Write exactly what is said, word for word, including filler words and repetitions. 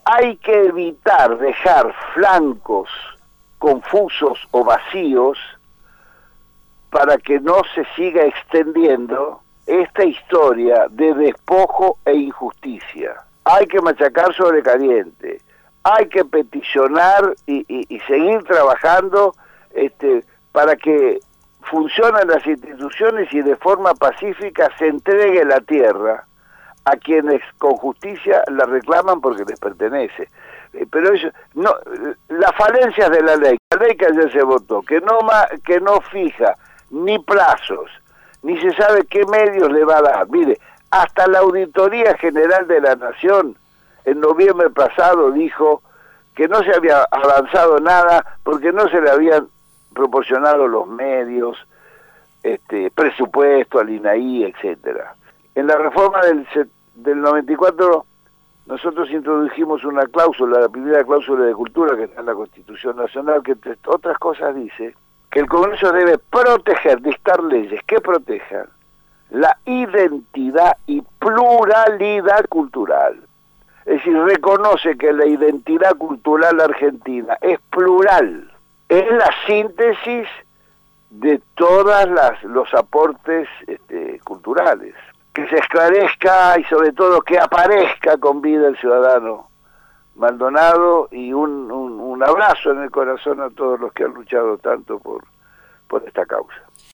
hay que evitar dejar flancos confusos o vacíos para que no se siga extendiendo esta historia de despojo e injusticia. Hay que machacar sobre caliente, hay que peticionar y, y, y seguir trabajando este, para que funcionen las instituciones y de forma pacífica se entregue la tierra a quienes con justicia la reclaman porque les pertenece. Eh, pero eso, no, las falencias de la ley, la ley que ayer se votó, que no, ma, que no fija ni plazos, ni se sabe qué medios le va a dar. Mire, hasta la Auditoría General de la Nación en noviembre pasado dijo que no se había avanzado nada porque no se le habían proporcionado los medios, este, presupuesto al INAHI, etcétera. En la reforma del, del noventa y cuatro nosotros introdujimos una cláusula, la primera cláusula de cultura que está en la Constitución Nacional, que entre otras cosas dice que el Congreso debe proteger, dictar leyes que protejan la identidad y pluralidad cultural. Es decir, reconoce que la identidad cultural argentina es plural, es la síntesis de todas las los aportes este, culturales. Que se esclarezca y sobre todo que aparezca con vida el ciudadano Maldonado, y un, un, un abrazo en el corazón a todos los que han luchado tanto por, por esta causa.